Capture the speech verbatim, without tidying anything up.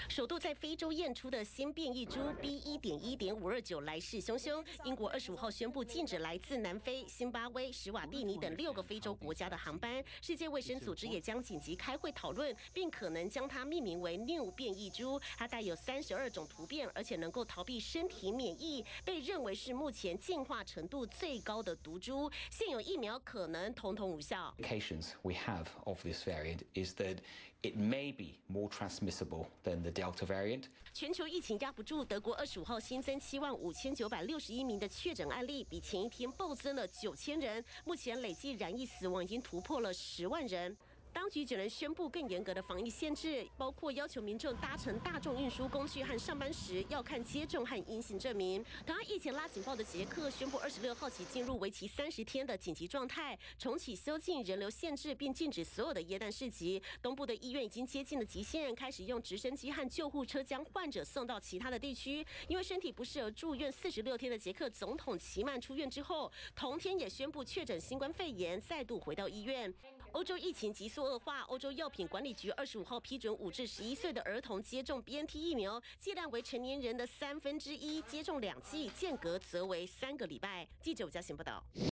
首度在非洲验出的新变异株 B 一点一点五二九来势汹汹。英国二十五号宣布禁止来自南非、辛巴威、史瓦蒂尼等六个非洲国家的航班。世界卫生组织也将紧急开会讨论，并可能将它命名为 New 变异株。它带有三十二种突变，而且能够逃避身体免疫，被认为是目前进化程度最高的毒株。现有疫苗可能统统无效。 Indications we have of this variant is that it may be more transmissible than the Delta variant. 全球疫情压不住，德国二十五号新增七万五千九百六十一名的确诊案例，比前一天暴增了九千人。目前累计染疫死亡已经突破了十万人。当局只能宣布更严格的防疫限制，包括要求民众搭乘大众运输工具和上班时要看接种和阴性证明。同样疫情拉警报的捷克宣布二十六号起进入为期三十天的紧急状态，重启宵禁人流限制，并禁止所有的耶诞市集。东部的医院已经接近了极限，开始用直升机和救护车将患者送到其他的地区。因为身体不适而住院四十六天的捷克总统齐曼出院之后，同天也宣布确诊新冠肺炎，再度回到医院。欧洲疫情急速恶化，欧洲药品管理局二十五号批准五至十一岁的儿童接种 B N T 疫苗，剂量为成年人的三分之一，接种两剂，间隔则为三个礼拜。记者吴嘉贤报道。